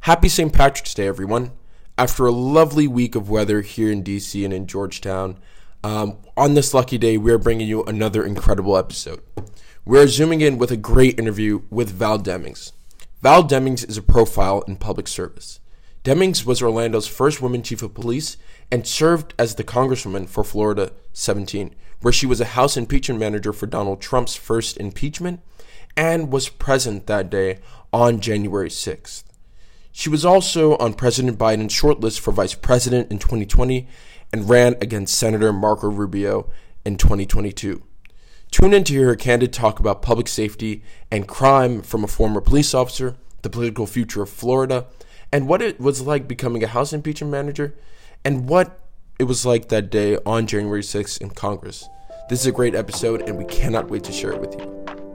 Happy St. Patrick's Day, everyone. After a lovely week of weather here in DC and in Georgetown, on this lucky day, we are bringing you another incredible episode. We are zooming in with a great interview with Val Demings. Val Demings is a profile in public service. Demings was Orlando's first woman chief of police and served as the congresswoman for Florida 17, where she was a House impeachment manager for Donald Trump's first impeachment and was present that day on January 6th. She was also on President Biden's shortlist for vice president in 2020 and ran against Senator Marco Rubio in 2022. Tune in to hear her candid talk about public safety and crime from a former police officer, the political future of Florida, and what it was like becoming a House impeachment manager, and what it was like that day on January 6th in Congress. This is a great episode, and we cannot wait to share it with you.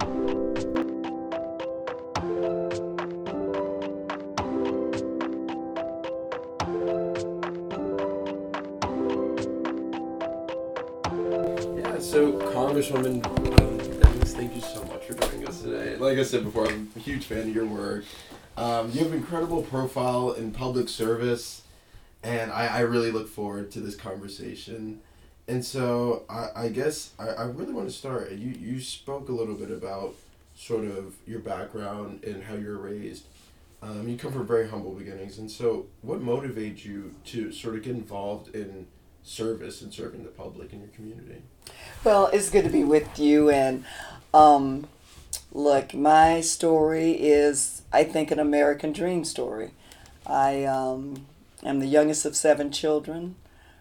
So, Congresswoman Demings, thank you so much for joining us today. Like I said before, I'm a huge fan of your work. You have an incredible profile in public service, and I really look forward to this conversation. And so, I guess I really want to start. You spoke a little bit about sort of your background and how you were raised. You come from very humble beginnings, and so what motivated you to sort of get involved in service and serving the public in your community? Well, it's good to be with you, and look, my story is, I think, an American dream story. I am the youngest of 7 children.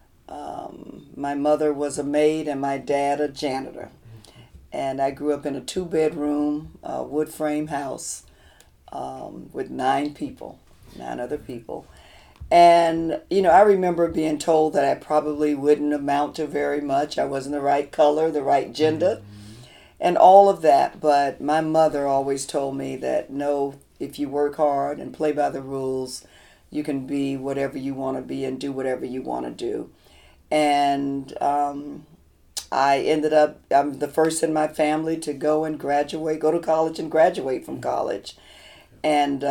My mother was a maid and my dad a janitor. And I grew up in a 2-bedroom wood frame house with 9 other people. And, I remember being told that I probably wouldn't amount to very much. I wasn't the right color, the right gender, and all of that. But my mother always told me that, no, if you work hard and play by the rules, you can be whatever you want to be and do whatever you want to do. And I ended up, I'm the first in my family to go to college and graduate from college. And,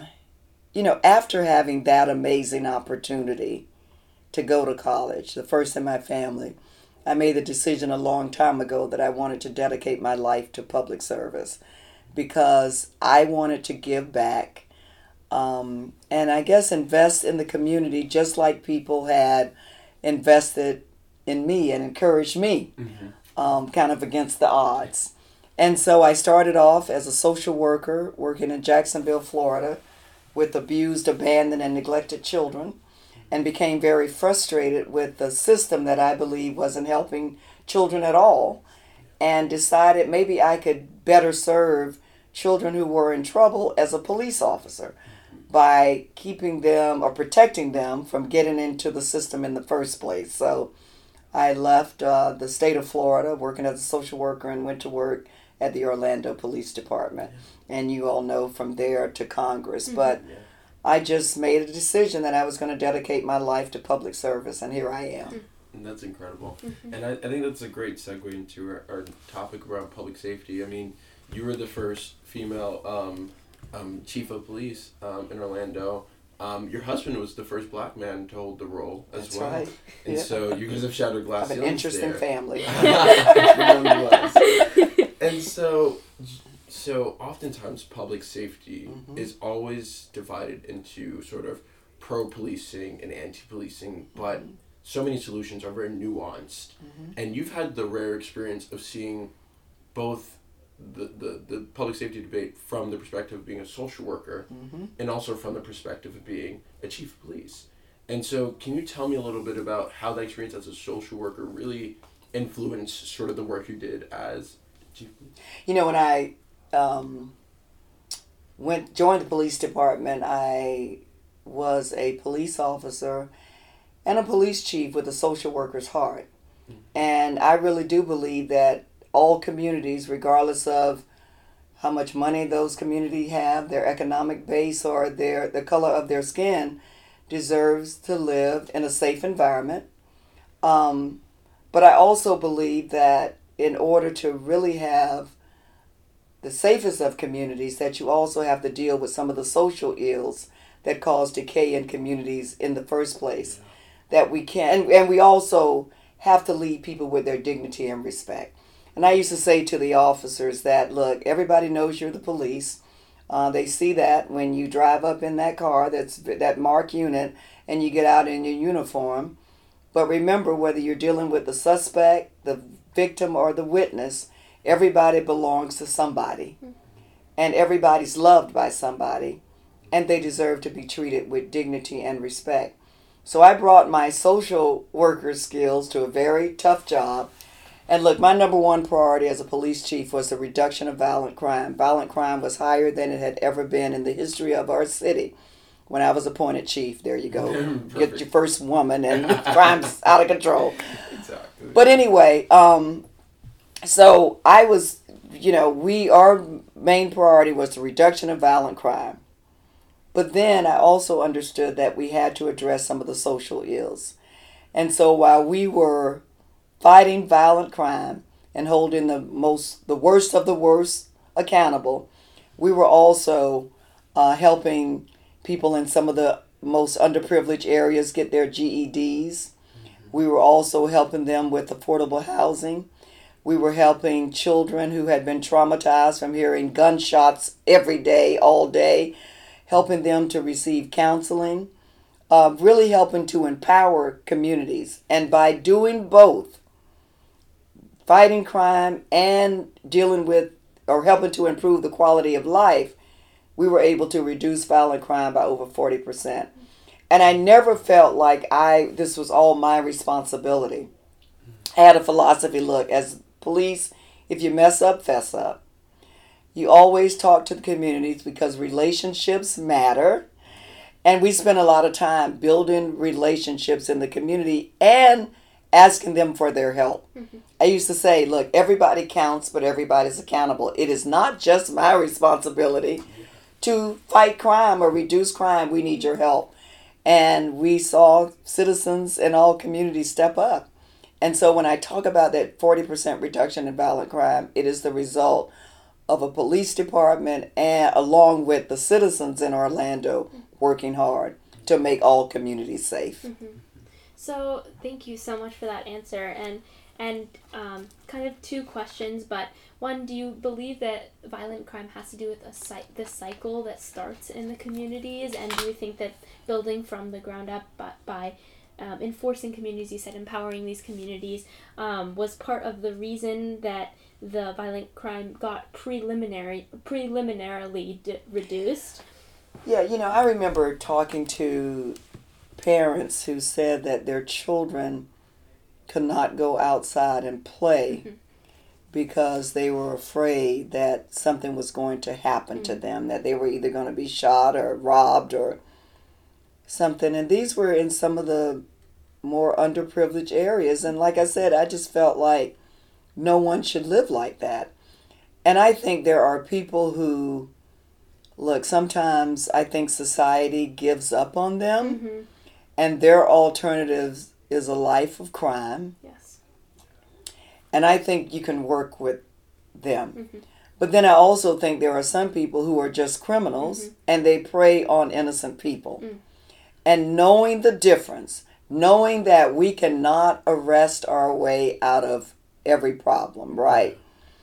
after having that amazing opportunity to go to college, the first in my family, I made the decision a long time ago that I wanted to dedicate my life to public service because I wanted to give back and I guess invest in the community just like people had invested in me and encouraged me, kind of against the odds. And so I started off as a social worker working in Jacksonville, Florida, with abused, abandoned, and neglected children, and became very frustrated with the system that I believe wasn't helping children at all, and decided maybe I could better serve children who were in trouble as a police officer by keeping them or protecting them from getting into the system in the first place. So I left the state of Florida working as a social worker and went to work at the Orlando Police Department. And you all know from there to Congress. But I just made a decision that I was going to dedicate my life to public service, and here I am. And that's incredible. And I think that's a great segue into our topic around public safety. I mean, you were the first female chief of police in Orlando. Your husband was the first black man to hold the role as That's well. Right. And so you guys have shattered glass I have ceilings an interesting there. family. And so oftentimes public safety is always divided into sort of pro-policing and anti-policing, but so many solutions are very nuanced. And you've had the rare experience of seeing both the public safety debate from the perspective of being a social worker and also from the perspective of being a chief of police. And so can you tell me a little bit about how that experience as a social worker really influenced sort of the work you did as chief of police? When I joined the police department, I was a police officer and a police chief with a social worker's heart. And I really do believe that all communities, regardless of how much money those communities have, their economic base, or the color of their skin, deserves to live in a safe environment. But I also believe that in order to really have the safest of communities, that you also have to deal with some of the social ills that cause decay in communities in the first place. That we can, and we also have to lead people with their dignity and respect. And I used to say to the officers that, look, everybody knows you're the police. They see that when you drive up in that car, that's that marked unit, and you get out in your uniform. But remember, whether you're dealing with the suspect, the victim, or the witness, everybody belongs to somebody. And everybody's loved by somebody. And they deserve to be treated with dignity and respect. So I brought my social worker skills to a very tough job. And look, my number one priority as a police chief was the reduction of violent crime. Violent crime was higher than it had ever been in the history of our city. When I was appointed chief, there you go. Get your first woman and crime's out of control. Exactly. But anyway, so I was, our main priority was the reduction of violent crime. But then I also understood that we had to address some of the social ills. And so while we were fighting violent crime and holding the worst of the worst accountable, we were also helping people in some of the most underprivileged areas get their GEDs. We were also helping them with affordable housing. We were helping children who had been traumatized from hearing gunshots every day, all day, helping them to receive counseling, really helping to empower communities. And by doing both, fighting crime and dealing with or helping to improve the quality of life, we were able to reduce violent crime by over 40%. And I never felt like this was all my responsibility. I had a philosophy, look, as police, if you mess up, fess up. You always talk to the communities because relationships matter. And we spend a lot of time building relationships in the community and asking them for their help. Mm-hmm. I used to say, look, everybody counts, but everybody's accountable. It is not just my responsibility to fight crime or reduce crime. We need your help. And we saw citizens in all communities step up. And so when I talk about that 40% reduction in violent crime, it is the result of a police department and along with the citizens in Orlando working hard to make all communities safe. Mm-hmm. So thank you so much for that answer. And kind of two questions, but one, do you believe that violent crime has to do with the cycle that starts in the communities? And do you think that building from the ground up by enforcing communities, you said empowering these communities, was part of the reason that the violent crime got preliminarily reduced? Yeah, I remember talking to parents who said that their children could not go outside and play mm-hmm. because they were afraid that something was going to happen mm-hmm. to them, that they were either going to be shot or robbed or something. And these were in some of the more underprivileged areas. And like I said, I just felt like no one should live like that. And I think there are people who, look, sometimes I think society gives up on them mm-hmm. and their alternatives is a life of crime. Yes. And I think you can work with them. Mm-hmm. But then I also think there are some people who are just criminals mm-hmm. and they prey on innocent people. Mm. And knowing the difference, knowing that we cannot arrest our way out of every problem, right?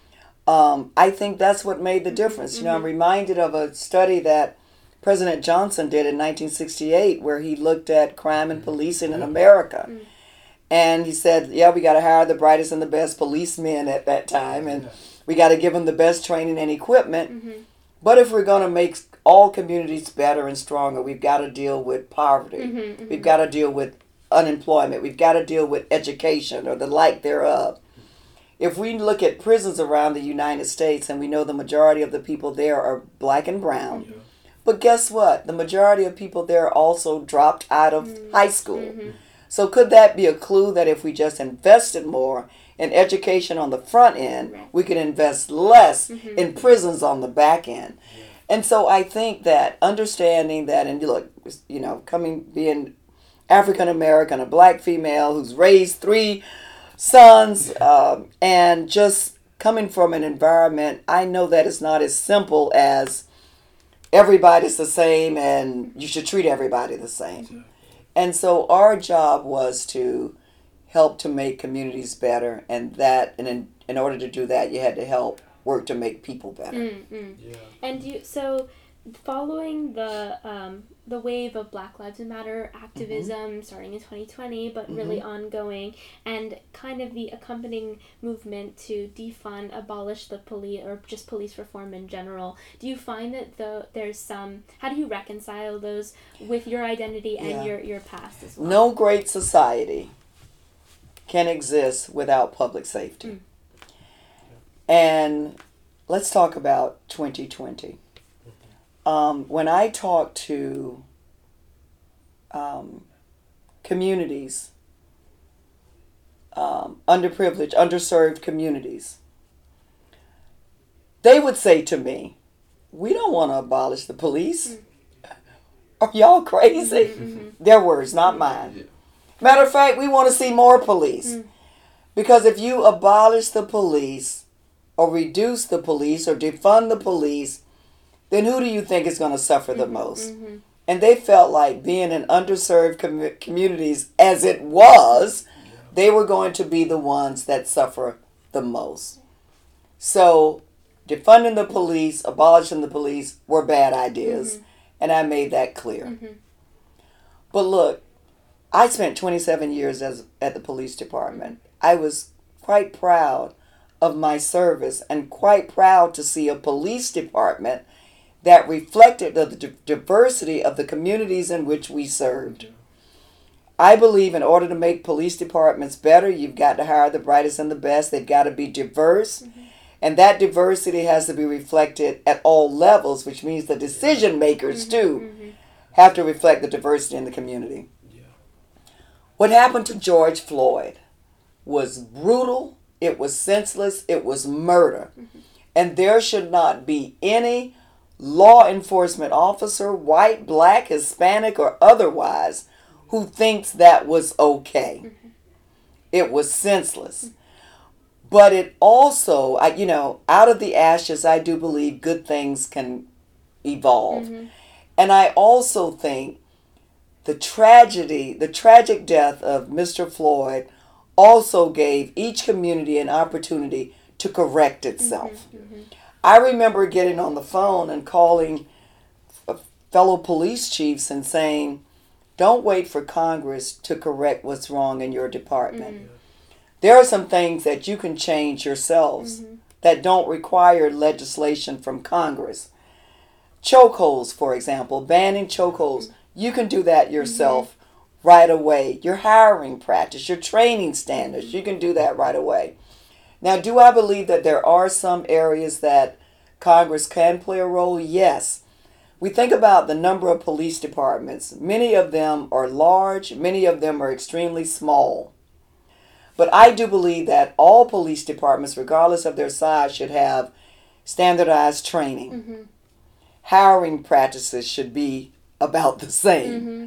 I think that's what made the difference. Mm-hmm. I'm reminded of a study that President Johnson did in 1968 where he looked at crime and policing in America. Mm-hmm. And he said, we got to hire the brightest and the best policemen at that time. And we got to give them the best training and equipment. Mm-hmm. But if we're going to make all communities better and stronger, we've got to deal with poverty. Mm-hmm, mm-hmm. We've got to deal with unemployment. We've got to deal with education or the like thereof. If we look at prisons around the United States and we know the majority of the people there are black and brown, yeah. But guess what? The majority of people there also dropped out of mm-hmm. high school. Mm-hmm. So could that be a clue that if we just invested more in education on the front end, right. we could invest less mm-hmm. in prisons on the back end? Yeah. And so I think that understanding that, and look, being African American, a black female who's raised 3 sons, and just coming from an environment, I know that it's not as simple as everybody's the same and you should treat everybody the same. And so our job was to help to make communities better, and in order to do that, you had to help work to make people better. Yeah. And following the wave of Black Lives Matter activism starting in 2020, but really ongoing, and kind of the accompanying movement to defund, abolish the police, or just police reform in general, do you find that there's some, how do you reconcile those with your identity and your past as well? No great society can exist without public safety. And let's talk about 2020. When I talk to communities, underprivileged, underserved communities, they would say to me, we don't want to abolish the police. Are y'all crazy? Their words, not mine. Matter of fact, we want to see more police. Because if you abolish the police, or reduce the police, or defund the police, then who do you think is going to suffer the most? And they felt like being in underserved communities as it was, they were going to be the ones that suffer the most. So defunding the police, abolishing the police were bad ideas. And I made that clear. But look, I spent 27 years at the police department. I was quite proud of my service and quite proud to see a police department that reflected the diversity of the communities in which we served. I believe in order to make police departments better, you've got to hire the brightest and the best. They've got to be diverse. And that diversity has to be reflected at all levels, which means the decision makers, too, have to reflect the diversity in the community. What happened to George Floyd was brutal, it was senseless, it was murder. And there should not be any law enforcement officer, white, black, Hispanic, or otherwise, who thinks that was okay. It was senseless. But it also, out of the ashes, I do believe good things can evolve. And I also think the tragic death of Mr. Floyd also gave each community an opportunity to correct itself. I remember getting on the phone and calling fellow police chiefs and saying, don't wait for Congress to correct what's wrong in your department. There are some things that you can change yourselves that don't require legislation from Congress. Chokeholds, for example, banning chokeholds. You can do that yourself right away. Your hiring practice, your training standards, you can do that right away. Now, do I believe that there are some areas that Congress can play a role? Yes. We think about the number of police departments. Many of them are large. Many of them are extremely small. But I do believe that all police departments, regardless of their size, should have standardized training. Hiring practices should be about the same.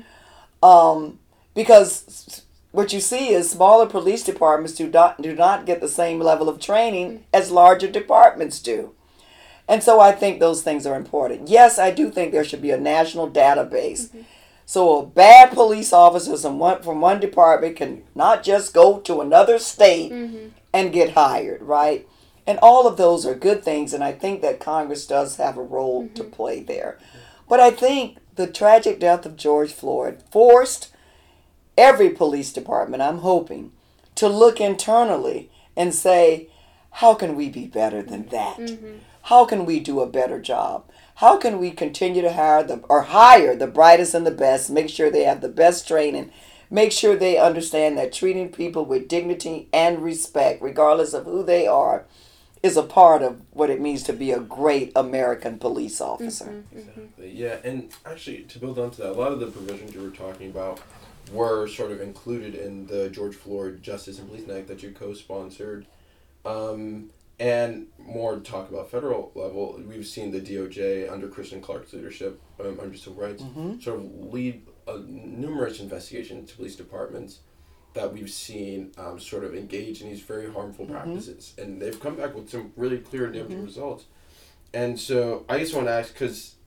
Because what you see is smaller police departments do not get the same level of training as larger departments do. And so I think those things are important. Yes, I do think there should be a national database. So bad police officers from one department can not just go to another state and get hired, right? And all of those are good things, and I think that Congress does have a role to play there. But I think the tragic death of George Floyd forced every police department, I'm hoping, to look internally and say, how can we be better than that? How can we do a better job? How can we continue to hire the brightest and the best, make sure they have the best training, make sure they understand that treating people with dignity and respect, regardless of who they are, is a part of what it means to be a great American police officer. Exactly. Yeah, and actually, to build onto that, a lot of the provisions you were talking about were sort of included in the George Floyd Justice and Policing Act that you co-sponsored. And more to talk about federal level, we've seen the DOJ under Kristen Clark's leadership, under civil rights, sort of lead numerous investigations into police departments that we've seen sort of engage in these very harmful practices. And they've come back with some really clear and damaging results. And so I just want to ask, because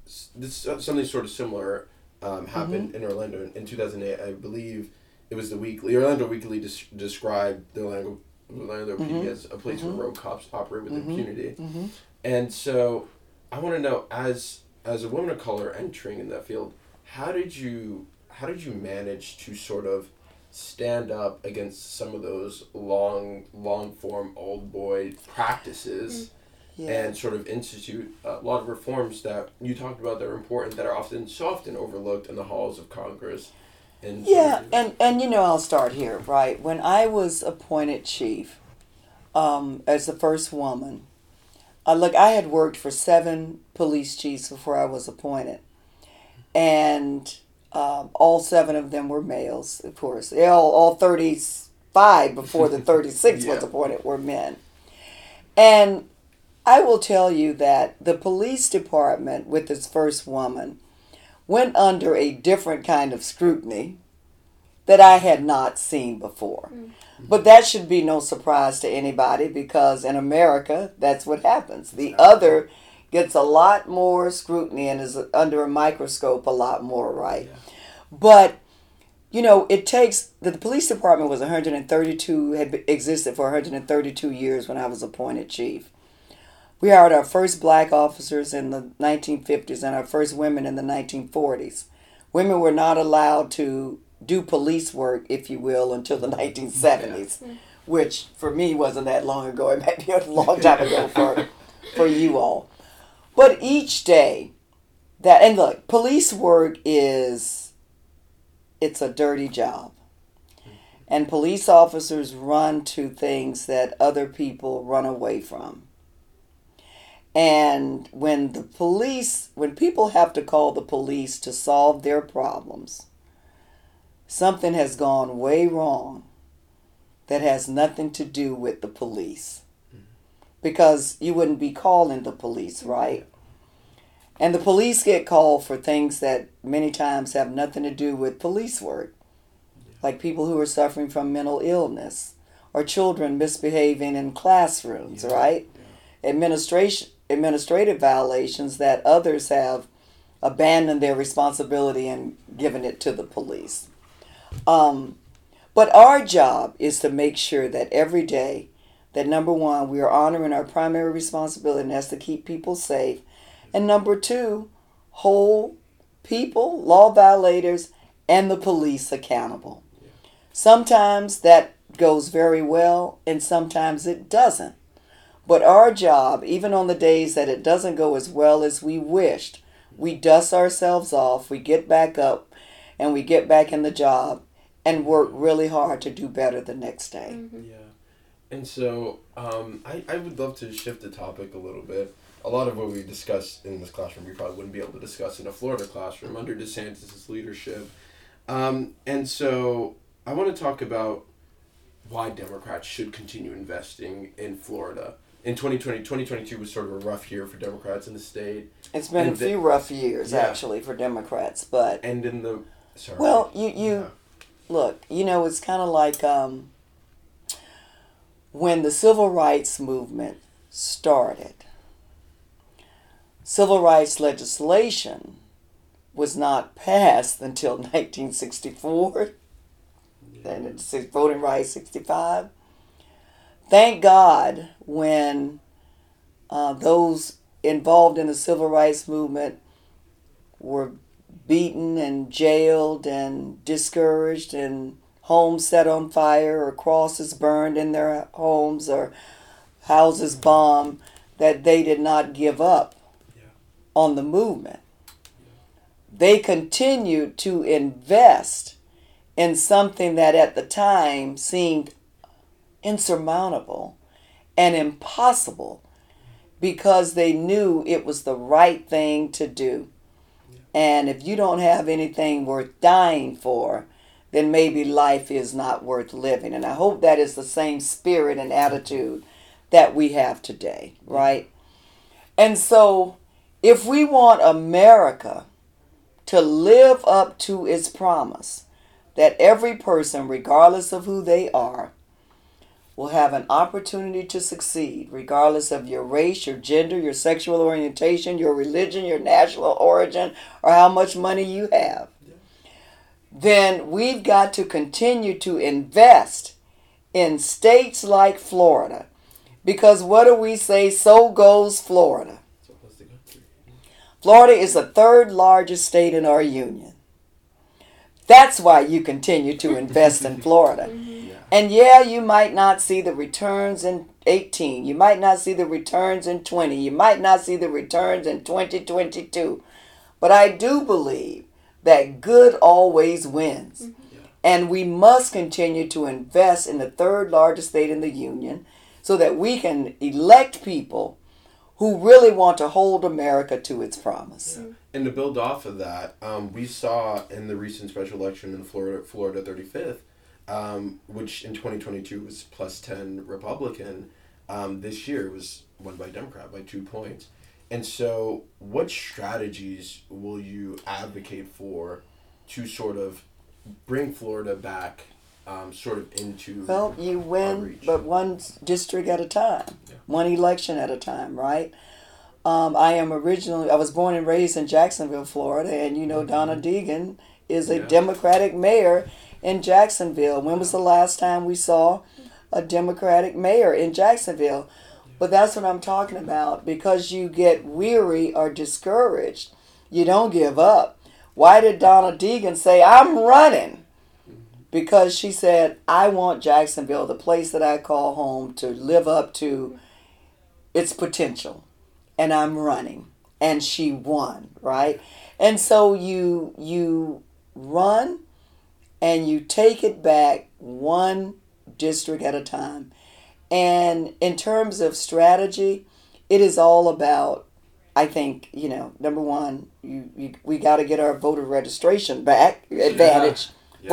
something sort of similar happened in Orlando in 2008. I believe it was the Orlando Weekly described the Orlando PD as a place where rogue cops operate with impunity. And so I want to know, as a woman of color entering in that field, how did you manage to sort of stand up against some of those long form old boy practices and sort of institute a lot of reforms that you talked about that are important, that are so often overlooked in the halls of Congress? And I'll start here, right? When I was appointed chief, as the first woman, I had worked for 7 police chiefs before I was appointed, and all 7 of them were males, of course. All 35 before the 36 was appointed were men. And I will tell you that the police department, with its first woman, went under a different kind of scrutiny that I had not seen before. But that should be no surprise to anybody, because in America, that's what happens. The other gets a lot more scrutiny and is under a microscope a lot more, right? Yeah. But, it takes, the police department was 132, had existed for 132 years when I was appointed chief. We hired our first black officers in the 1950s and our first women in the 1940s. Women were not allowed to do police work, if you will, until the 1970s, which for me wasn't that long ago. It might be a long time ago for you all. But each day, and look, police work it's a dirty job. And police officers run to things that other people run away from. And when people have to call the police to solve their problems, something has gone way wrong that has nothing to do with the police. Because you wouldn't be calling the police, right? And the police get called for things that many times have nothing to do with police work. Like people who are suffering from mental illness, or children misbehaving in classrooms, right? Administrative violations that others have abandoned their responsibility and given it to the police. But our job is to make sure that every day, that number one, we are honoring our primary responsibility, and that's to keep people safe. And number two, hold people, law violators, and the police accountable. Sometimes that goes very well, and sometimes it doesn't. But our job, even on the days that it doesn't go as well as we wished, we dust ourselves off, we get back up, and we get back in the job and work really hard to do better the next day. Mm-hmm. Yeah. And so I would love to shift the topic a little bit. A lot of what we discussed in this classroom, we probably wouldn't be able to discuss in a Florida classroom under DeSantis' leadership. And so I want to talk about why Democrats should continue investing in Florida. In 2022 was sort of a rough year for Democrats in the state. It's been a few rough years, actually, for Democrats. But and in the... Sorry. Well, look, it's kind of like when the civil rights movement started. Civil rights legislation was not passed until 1964, and it's voting rights 65. Thank God when those involved in the civil rights movement were beaten and jailed and discouraged and homes set on fire or crosses burned in their homes or houses bombed, that they did not give up on the movement. They continued to invest in something that at the time seemed insurmountable and impossible, because they knew it was the right thing to do. And if you don't have anything worth dying for, then maybe life is not worth living. And I hope that is the same spirit and attitude that we have today, right? And so if we want America to live up to its promise that every person, regardless of who they are, will have an opportunity to succeed, regardless of your race, your gender, your sexual orientation, your religion, your national origin, or how much money you have, then we've got to continue to invest in states like Florida. Because what do we say? So goes Florida. Florida is the third largest state in our union. That's why you continue to invest in Florida. And yeah, you might not see the returns in 18. You might not see the returns in 20. You might not see the returns in 2022. But I do believe that good always wins. And we must continue to invest in the third largest state in the union so that we can elect people who really want to hold America to its promise. And to build off of that, we saw in the recent special election in Florida 35th, which in 2022 was plus 10 Republican, this year was won by Democrat by 2 points. And so what strategies will you advocate for to sort of bring Florida back sort of into Well, you win, but one district at a time, one election at a time, right? I was born and raised in Jacksonville, Florida, and you know Donna Deegan is a Democratic mayor in Jacksonville. When was the last time we saw a Democratic mayor in Jacksonville? But that's what I'm talking about. Because you get weary or discouraged, you don't give up. Why did Donna Deegan say, I'm running? Because she said, I want Jacksonville, the place that I call home, to live up to its potential. And I'm running. And she won, right? And so you run and you take it back one district at a time. And in terms of strategy, it is all about, I think, number one, we got to get our voter registration advantage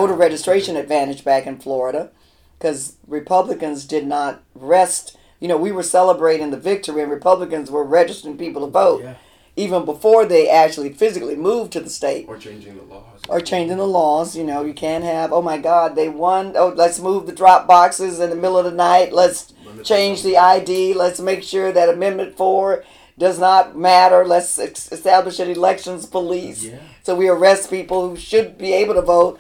back in Florida, because Republicans did not rest. We were celebrating the victory, and Republicans were registering people to vote even before they actually physically moved to the state. Or changing the laws. You can't have, oh my God, they won. Oh, let's move the drop boxes in the middle of the night. Let's change the ID. Let's make sure that Amendment 4 does not matter. Let's establish an elections police. So we arrest people who should be able to vote.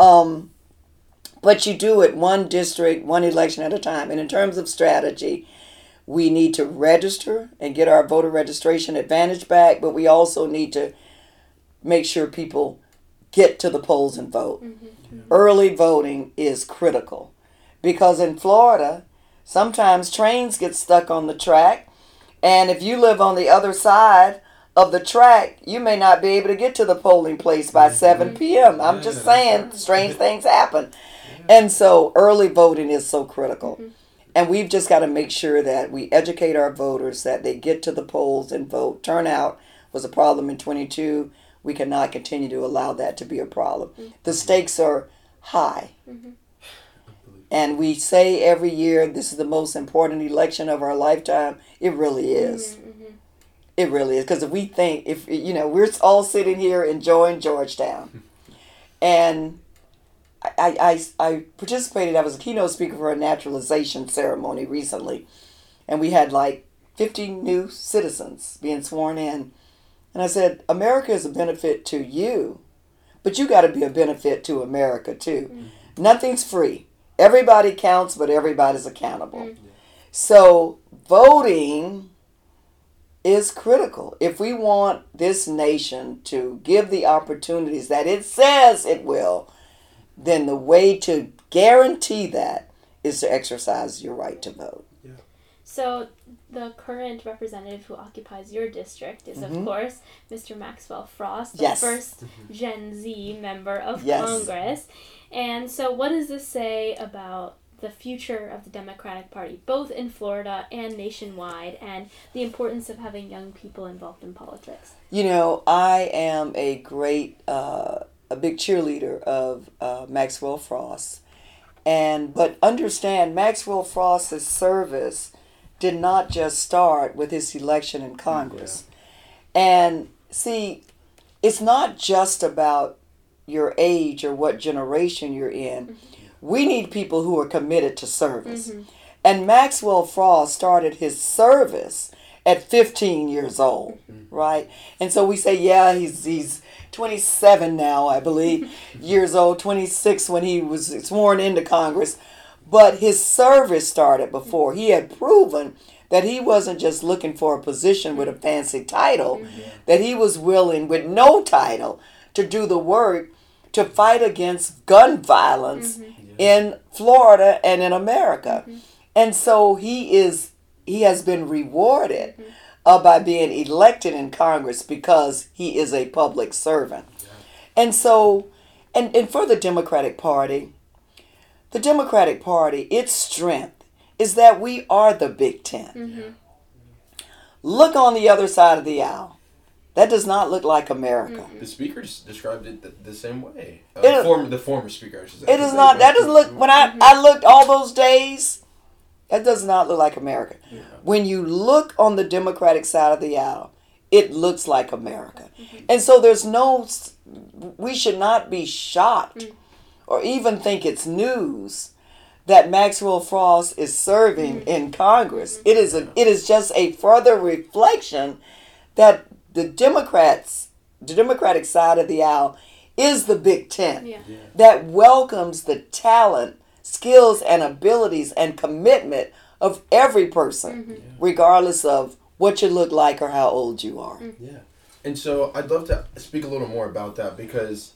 But you do it one district, one election at a time. And in terms of strategy, we need to register and get our voter registration advantage back, but we also need to make sure people get to the polls and vote. Early voting is critical, because in Florida, sometimes trains get stuck on the track, and if you live on the other side of the track, you may not be able to get to the polling place by 7 p.m. I'm just saying, strange things happen. And so early voting is so critical. And we've just got to make sure that we educate our voters, that they get to the polls and vote. Turnout was a problem in 22. We cannot continue to allow that to be a problem. The stakes are high. And we say every year, this is the most important election of our lifetime. It really is. It really is. Because if we think, we're all sitting here enjoying Georgetown. And I participated, I was a keynote speaker for a naturalization ceremony recently. And we had like 50 new citizens being sworn in. And I said, America is a benefit to you, but you got to be a benefit to America too. Nothing's free. Everybody counts, but everybody's accountable. So voting is critical. If we want this nation to give the opportunities that it says it will, then the way to guarantee that is to exercise your right to vote. So the current representative who occupies your district is, of course, Mr. Maxwell Frost, the first Gen Z member of Congress. And so what does this say about the future of the Democratic Party, both in Florida and nationwide, and the importance of having young people involved in politics? I am a big cheerleader of Maxwell Frost. But understand, Maxwell Frost's service did not just start with his election in Congress. And see, it's not just about your age or what generation you're in. We need people who are committed to service. And Maxwell Frost started his service at 15 years old, right? And so we say, yeah, he's 27 now, I believe, years old, 26 when he was sworn into Congress. But his service started before. He had proven that he wasn't just looking for a position with a fancy title, that he was willing, with no title, to do the work to fight against gun violence in Florida and in America. And so he has been rewarded by being elected in Congress because he is a public servant. And so, and for the Democratic Party, its strength is that we are the Big Ten. Look on the other side of the aisle. That does not look like America. The speaker described it the same way. It- The former speaker, I should say. It is not. That doesn't look. When I looked all those days, that does not look like America. Yeah. When you look on the Democratic side of the aisle, it looks like America. And so we should not be shocked or even think it's news that Maxwell Frost is serving in Congress. It is just a further reflection that the Democratic side of the aisle is the Big Ten that welcomes the talent, skills, and abilities and commitment of every person, regardless of what you look like or how old you are. Yeah. And so I'd love to speak a little more about that because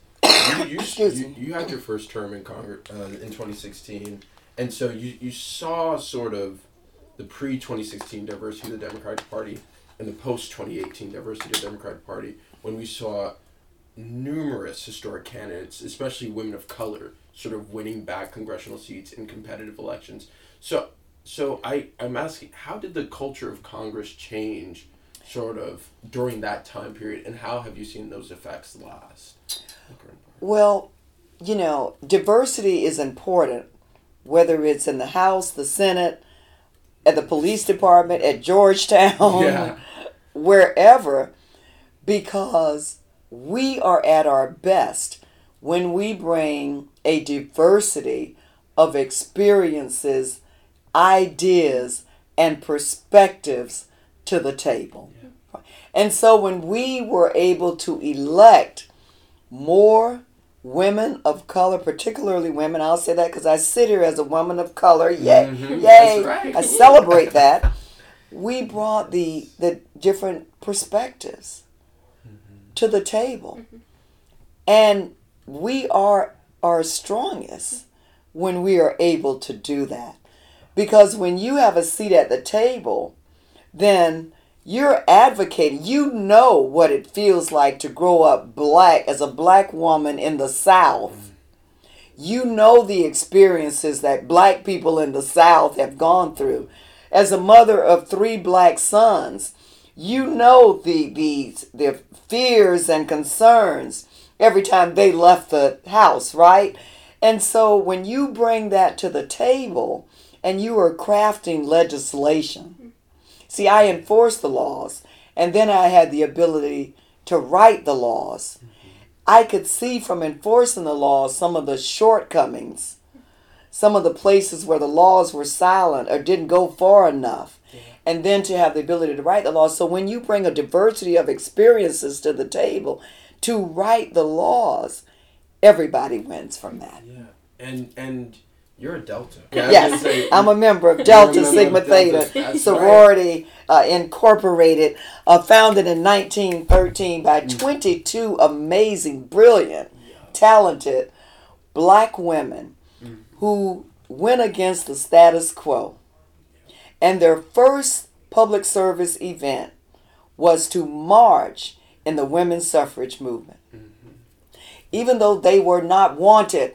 you had your first term in Congress in 2016, and so you saw sort of the pre-2016 diversity of the Democratic Party and the post-2018 diversity of the Democratic Party when we saw numerous historic candidates, especially women of color, sort of winning back congressional seats in competitive elections. So I'm asking, how did the culture of Congress change sort of during that time period, and how have you seen those effects last? Well, diversity is important, whether it's in the House, the Senate, at the police department, at Georgetown, wherever, because we are at our best when we bring a diversity of experiences, ideas, and perspectives to the table. And so when we were able to elect more women of color, particularly women, I'll say that because I sit here as a woman of color, yay, yay, That's right. I celebrate that. We brought the different perspectives to the table. And we are our strongest when we are able to do that. Because when you have a seat at the table, then you're advocating. You know what it feels like to grow up black as a black woman in the South. You know the experiences that black people in the South have gone through. As a mother of 3 black sons, you know the fears and concerns every time they left the house, right? And so when you bring that to the table and you are crafting legislation, see, I enforce the laws, and then I had the ability to write the laws. I could see from enforcing the laws some of the shortcomings, some of the places where the laws were silent or didn't go far enough, and then to have the ability to write the laws. So when you bring a diversity of experiences to the table to write the laws, everybody wins from that. Yeah. And you're a Delta. Yes, I'm a member of Delta Sigma Theta sorority, incorporated, founded in 1913 by 22 amazing, brilliant, talented black women who went against the status quo. And their first public service event was to march in the women's suffrage movement. Even though they were not wanted.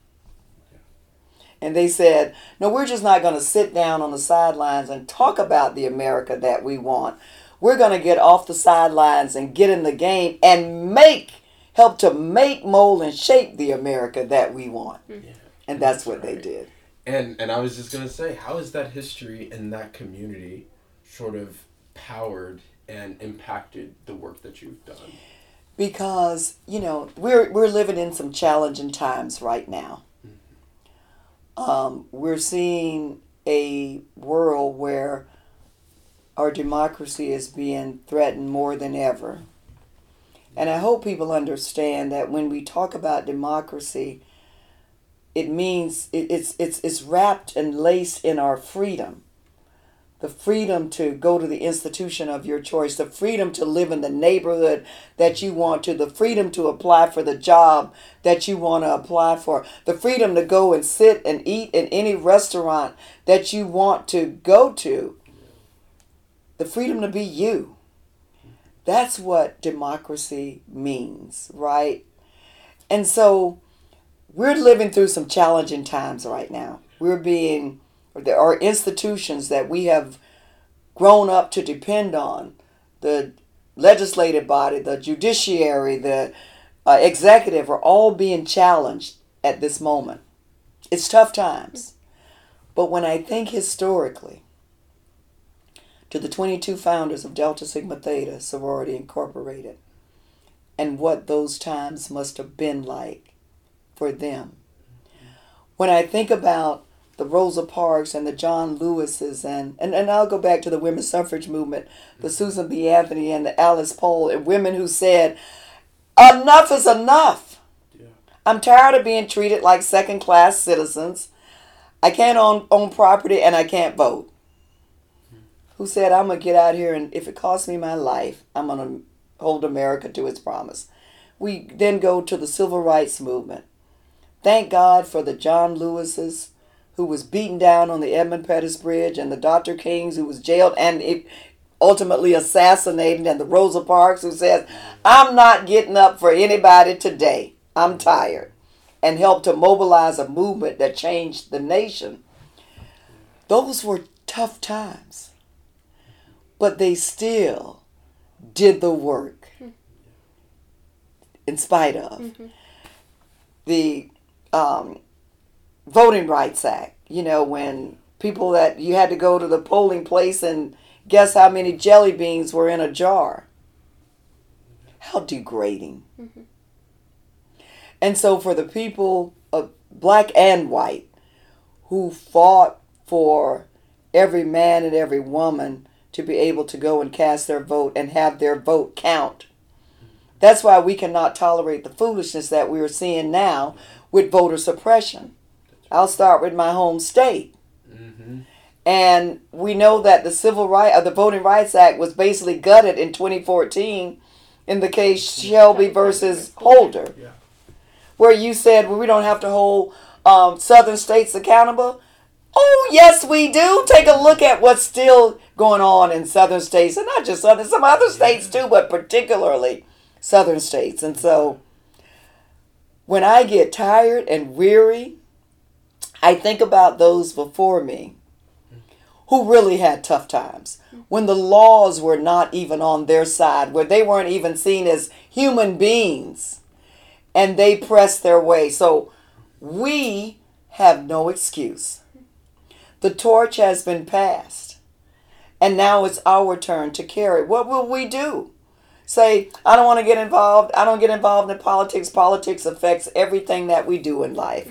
And they said, no, we're just not going to sit down on the sidelines and talk about the America that we want. We're going to get off the sidelines and get in the game and help to make, mold, and shape the America that we want. And that's what they did. And I was just going to say, how has that history in that community sort of powered and impacted the work that you've done? Because, we're living in some challenging times right now. We're seeing a world where our democracy is being threatened more than ever. And I hope people understand that when we talk about democracy, it means it's wrapped and laced in our freedom. The freedom to go to the institution of your choice, the freedom to live in the neighborhood that you want to, the freedom to apply for the job that you want to apply for, the freedom to go and sit and eat in any restaurant that you want to go to, the freedom to be you. That's what democracy means, right? And so we're living through some challenging times right now. There are institutions that we have grown up to depend on, the legislative body, the judiciary, the executive, are all being challenged at this moment. It's tough times. But when I think historically to the 22 founders of Delta Sigma Theta Sorority Incorporated and what those times must have been like for them, when I think about the Rosa Parks and the John Lewises, and I'll go back to the women's suffrage movement, the Susan B. Anthony and the Alice Pohl, and women who said, enough is enough. Yeah. I'm tired of being treated like second-class citizens. I can't own property and I can't vote. Who said, I'm going to get out here and if it costs me my life, I'm going to hold America to its promise. We then go to the civil rights movement. Thank God for the John Lewises, who was beaten down on the Edmund Pettus Bridge, and the Dr. Kings, who was jailed and ultimately assassinated, and the Rosa Parks, who says, I'm not getting up for anybody today. I'm tired. And helped to mobilize a movement that changed the nation. Those were tough times. But they still did the work in spite of. Mm-hmm. The Voting Rights Act, when people that you had to go to the polling place and guess how many jelly beans were in a jar. How degrading. Mm-hmm. And so for the people of black and white who fought for every man and every woman to be able to go and cast their vote and have their vote count, that's why we cannot tolerate the foolishness that we are seeing now with voter suppression. I'll start with my home state. Mm-hmm. And we know that the Voting Rights Act was basically gutted in 2014 in the case Shelby versus Holder, where you said, well, we don't have to hold southern states accountable. Oh, yes, we do. Take a look at what's still going on in southern states, and not just southern, some other states too, but particularly southern states. And so when I get tired and weary, I think about those before me who really had tough times, when the laws were not even on their side, where they weren't even seen as human beings, and they pressed their way. So we have no excuse. The torch has been passed, and now it's our turn to carry. What will we do? Say, I don't want to get involved. I don't get involved in politics. Politics affects everything that we do in life.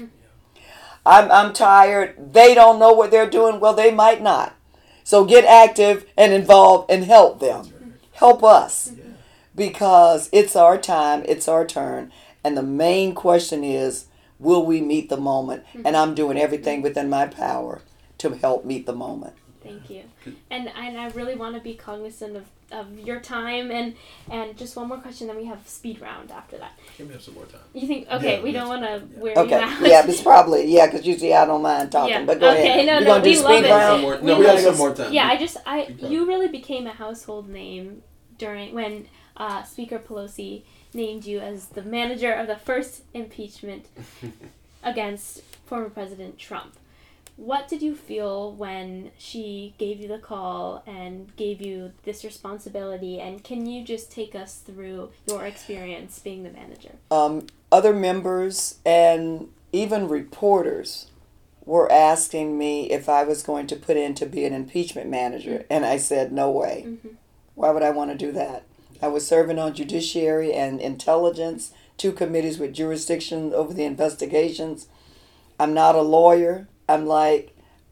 I'm tired. They don't know what they're doing. Well, they might not. So get active and involved and help them. Help us. Because it's our time. It's our turn. And the main question is, will we meet the moment? And I'm doing everything within my power to help meet the moment. Thank you. And I really want to be cognizant of your time, and just one more question, then we have speed round after that. Can we have some more time? You think, okay, we don't want to wear you out. Yeah, it's probably, because usually I don't mind talking, but go ahead. No, You're going to do speed round? We have some more time. Yeah, you really became a household name when Speaker Pelosi named you as the manager of the first impeachment against former President Trump. What did you feel when she gave you the call and gave you this responsibility? And can you just take us through your experience being the manager? Other members and even reporters were asking me if I was going to put in to be an impeachment manager. Mm-hmm. And I said, no way. Mm-hmm. Why would I want to do that? I was serving on Judiciary and Intelligence, 2 committees with jurisdiction over the investigations. I'm not a lawyer. I'm like,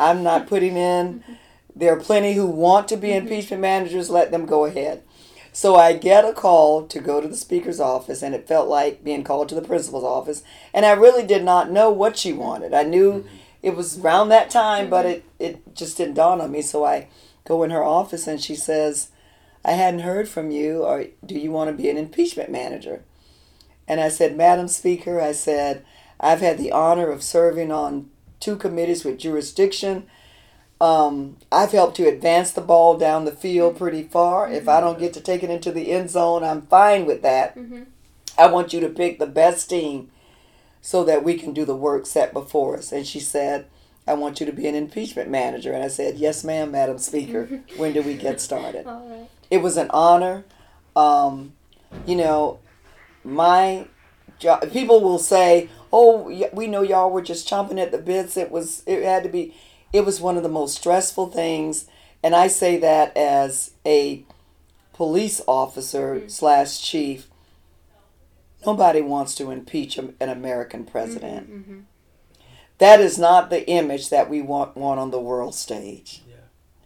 I'm not putting in. There are plenty who want to be impeachment managers. Let them go ahead. So I get a call to go to the speaker's office, and it felt like being called to the principal's office. And I really did not know what she wanted. I knew it was around that time, but it just didn't dawn on me. So I go in her office, and she says, I hadn't heard from you, or do you want to be an impeachment manager? And I said, Madam Speaker, I said, I've had the honor of serving on 2 committees with jurisdiction. I've helped to advance the ball down the field pretty far. If I don't get to take it into the end zone, I'm fine with that. I want you to pick the best team so that we can do the work set before us. And she said, I want you to be an impeachment manager. And I said, yes, ma'am, Madam Speaker. When do we get started? All right. It was an honor. You know, my job, people will say, oh, we know y'all were just chomping at the bits. It was one of the most stressful things. And I say that as a police officer / chief. Nobody wants to impeach an American president. That is not the image that we want on the world stage. Yeah.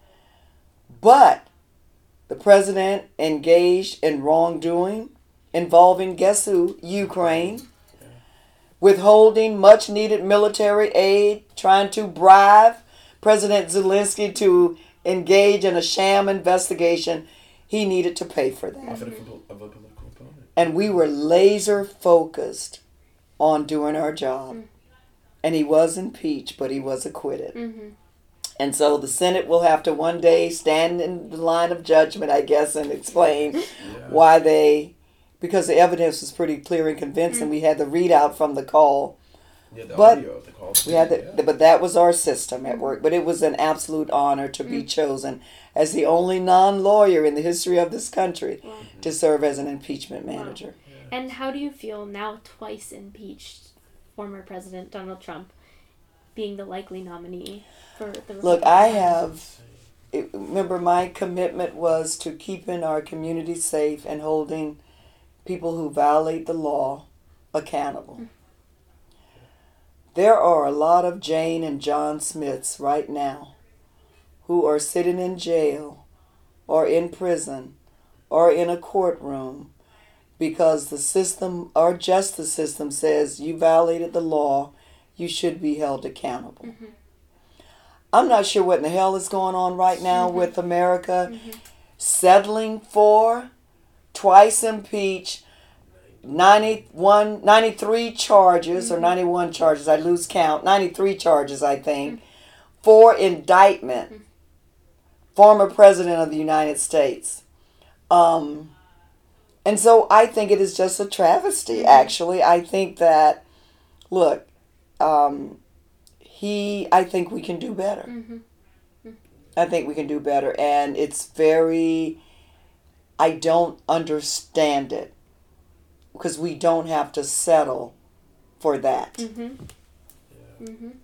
But the president engaged in wrongdoing involving, guess who? Ukraine. Withholding much needed military aid, trying to bribe President Zelensky to engage in a sham investigation. He needed to pay for that. Of a political opponent. And we were laser focused on doing our job. And he was impeached, but he was acquitted. And so the Senate will have to one day stand in the line of judgment, I guess, and explain why because the evidence was pretty clear and convincing. We had the readout from the call. Yeah, the But audio of the call. we had but that was our system at work. But it was an absolute honor to be chosen as the only non-lawyer in the history of this country to serve as an impeachment manager. And how do you feel now twice impeached former President Donald Trump being the likely nominee for the Look, Republican Party? remember my commitment was to keeping our community safe and holding people who violate the law accountable. There are a lot of Jane and John Smiths right now who are sitting in jail or in prison or in a courtroom because the system, our justice system, says you violated the law, you should be held accountable. I'm not sure what in the hell is going on right now with America settling for twice impeached 93 charges or 91 charges, I lose count, 93 charges I think, for indictment, former President of the United States. And so I think it is just a travesty, actually. I think that, look, I think we can do better. I think we can do better. And it's I don't understand it. Because we don't have to settle for that. And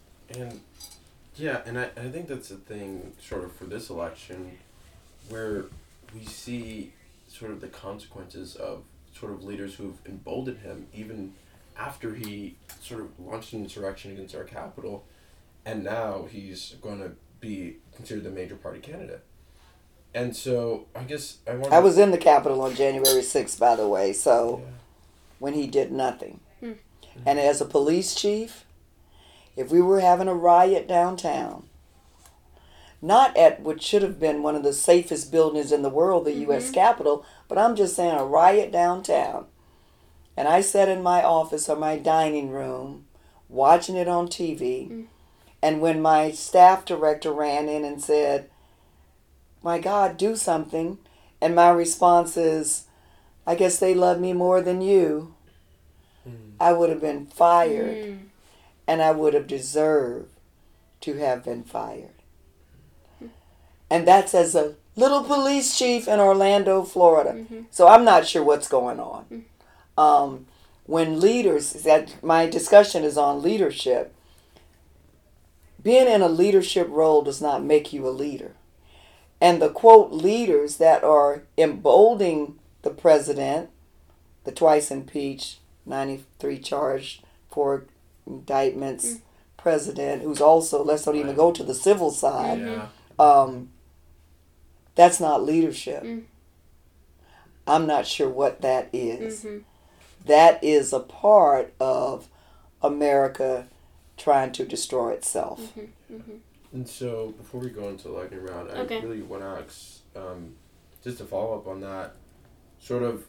I think that's the thing sort of for this election where we see sort of the consequences of sort of leaders who've emboldened him even after he sort of launched an insurrection against our capital, and now he's going to be considered the major party candidate. And so I guess I was in the Capitol on January 6th, by the way, so when he did nothing. And as a police chief, if we were having a riot downtown, not at what should have been one of the safest buildings in the world, the U.S. Capitol, but I'm just saying a riot downtown, and I sat in my office or my dining room watching it on TV, and when my staff director ran in and said, my God, do something. And my response is, I guess they love me more than you. I would have been fired. And I would have deserved to have been fired. And that's as a little police chief in Orlando, Florida. So I'm not sure what's going on. When leaders, my discussion is on leadership. Being in a leadership role does not make you a leader. And the, quote, leaders that are emboldening the president, the twice impeached, 93 charged, 4 indictments, president, who's also, let's not even go to the civil side, Yeah. that's not leadership. Mm. I'm not sure what that is. Mm-hmm. That is a part of America trying to destroy itself. Mm-hmm. Mm-hmm. And so, before we go into the lightning round, Okay. I really want to ask, just to follow up on that, sort of,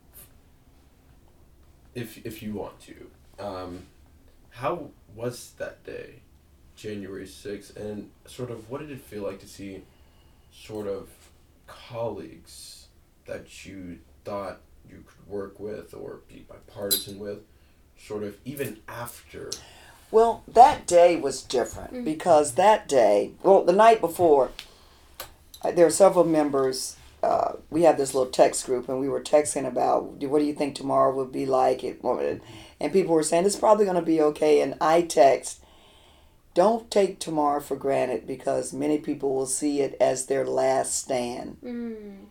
if you want to, how was that day, January 6th, and sort of what did it feel like to see sort of colleagues that you thought you could work with or be bipartisan with, sort of even after? Well, that day was different because that day, well, the night before, there were several members. We had this little text group, and we were texting about what do you think tomorrow would be like. And people were saying it's probably going to be okay. And I text, don't take tomorrow for granted because many people will see it as their last stand. Mm.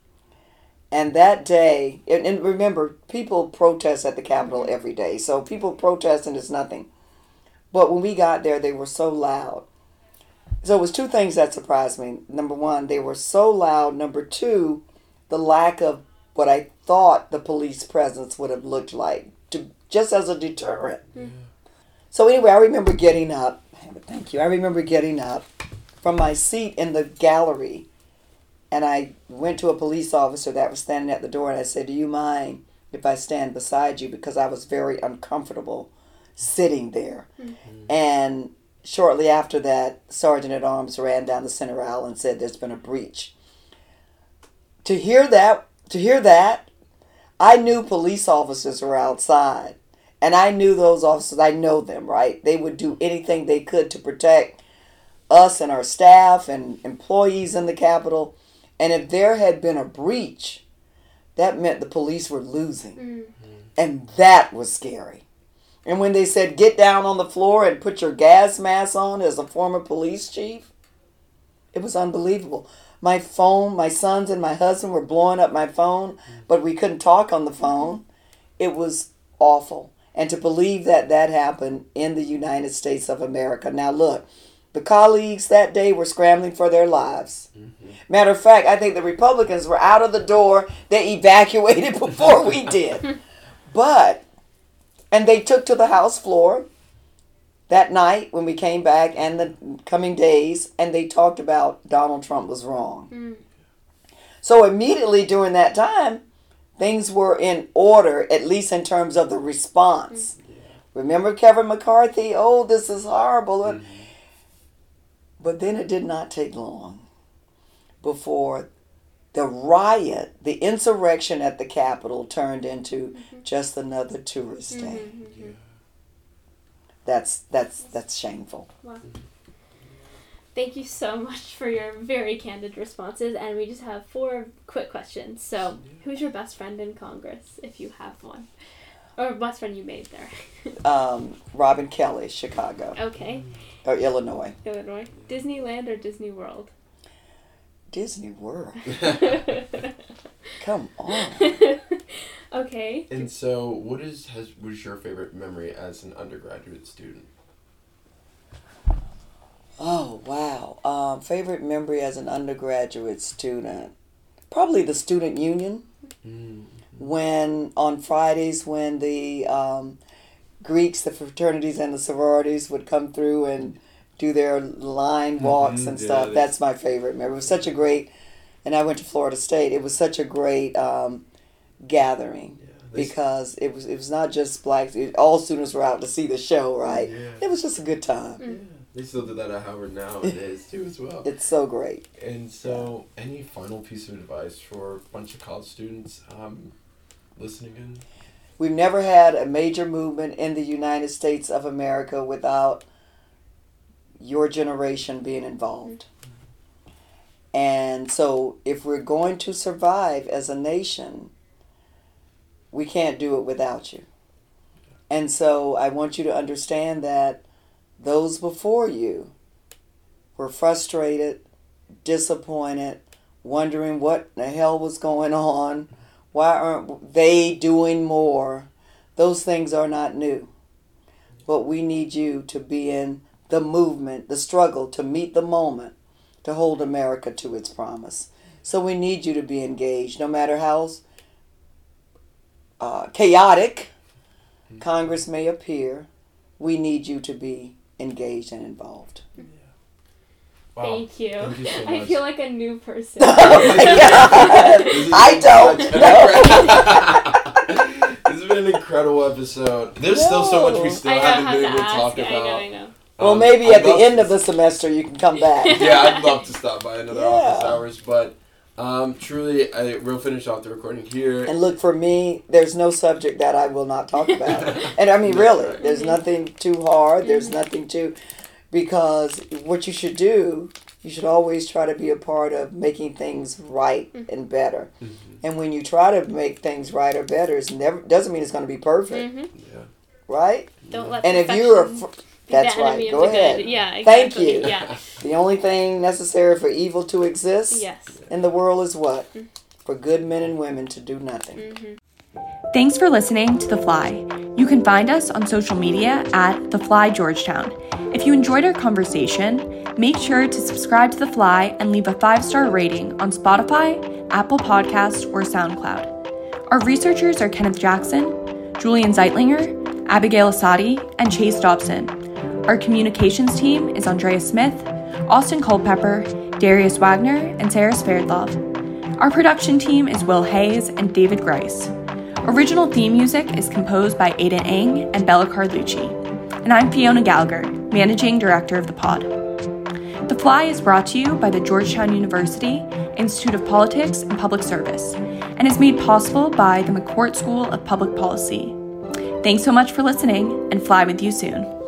And that day, and remember, people protest at the Capitol every day. So people protesting is nothing. But when we got there, they were so loud. So it was two things that surprised me. Number one, they were so loud. Number two, the lack of what I thought the police presence would have looked like, just as a deterrent. Mm. So anyway, I remember getting up. Thank you. I remember getting up from my seat in the gallery, and I went to a police officer that was standing at the door, and I said, do you mind if I stand beside you? Because I was very uncomfortable sitting there. Mm-hmm. And shortly after that, Sergeant at Arms ran down the center aisle and said there's been a breach. To hear that, I knew police officers were outside. And I knew those officers, I know them, right? They would do anything they could to protect us and our staff and employees in the Capitol. And if there had been a breach, that meant the police were losing. Mm. And that was scary. And when they said, get down on the floor and put your gas mask on as a former police chief, it was unbelievable. My phone, my sons and my husband were blowing up my phone, but we couldn't talk on the phone. It was awful. And to believe that that happened in the United States of America. Now look, the colleagues that day were scrambling for their lives. Mm-hmm. Matter of fact, I think the Republicans were out of the door. They evacuated before we did. And they took to the House floor that night when we came back and the coming days, and they talked about Donald Trump was wrong. Mm. So immediately during that time, things were in order, at least in terms of the response. Mm. Yeah. Remember Kevin McCarthy? Oh, this is horrible. Mm-hmm. But then it did not take long before the riot, the insurrection at the Capitol turned into just another tourist day. Mm-hmm. That's shameful. Wow. Thank you so much for your very candid responses, and we just have 4 quick questions. So, who's your best friend in Congress, if you have one? Or best friend you made there? Robin Kelly, Chicago. Okay. Or Illinois. Illinois. Disneyland or Disney World? Disney World. Come on. Okay. And so, what was your favorite memory as an undergraduate student? Oh, wow. Favorite memory as an undergraduate student? Probably the student union. Mm-hmm. When, on Fridays, when the Greeks, the fraternities and the sororities would come through and do their line walks and stuff. That's my favorite memory. It was such a great, and I went to Florida State. It was such a great gathering because it was not just blacks. All students were out to see the show, right? Yeah. It was just a good time. Yeah. They still do that at Howard nowadays too, as well. It's so great. And so, any final piece of advice for a bunch of college students listening in? We've never had a major movement in the United States of America without your generation being involved. And so if we're going to survive as a nation, we can't do it without you. And so I want you to understand that those before you were frustrated, disappointed, wondering what the hell was going on. Why aren't they doing more? Those things are not new. but we need you to be in the movement, the struggle to meet the moment, to hold America to its promise. So we need you to be engaged, no matter how chaotic Congress may appear. We need you to be engaged and involved. Wow. Thank you. Thank you so I much. feel like a new person. I don't. This has been an incredible episode. There's still so much we still haven't been able to talk about. I know. Well, maybe at the end of the semester you can come back. Yeah, I'd love to stop by another office hours, but truly, we'll finish off the recording here. And look, for me, there's no subject that I will not talk about. And I mean, really, there's nothing too hard. There's nothing too... Because what you should do, you should always try to be a part of making things right and better. Mm-hmm. And when you try to make things right or better, it doesn't mean it's going to be perfect. Mm-hmm. Yeah. Right? Don't let and if you're that's the right. Go ahead. Good. Yeah, exactly. Thank you. Yeah. The only thing necessary for evil to exist in the world is what? Mm-hmm. For good men and women to do nothing. Mm-hmm. Thanks for listening to The Fly. You can find us on social media at The Fly Georgetown. If you enjoyed our conversation, make sure to subscribe to The Fly and leave a 5-star rating on Spotify, Apple Podcasts, or SoundCloud. Our researchers are Kenneth Jackson, Julian Zeitlinger, Abigail Asadi, and Chase Dobson. Our communications team is Andrea Smith, Austin Culpepper, Darius Wagner, and Sarah Sverdlov. Our production team is Will Hayes and David Grice. Original theme music is composed by Aidan Eng and Bella Carlucci. And I'm Fiona Gallagher, Managing Director of the pod. The Fly is brought to you by the Georgetown University Institute of Politics and Public Service and is made possible by the McCourt School of Public Policy. Thanks so much for listening, and fly with you soon.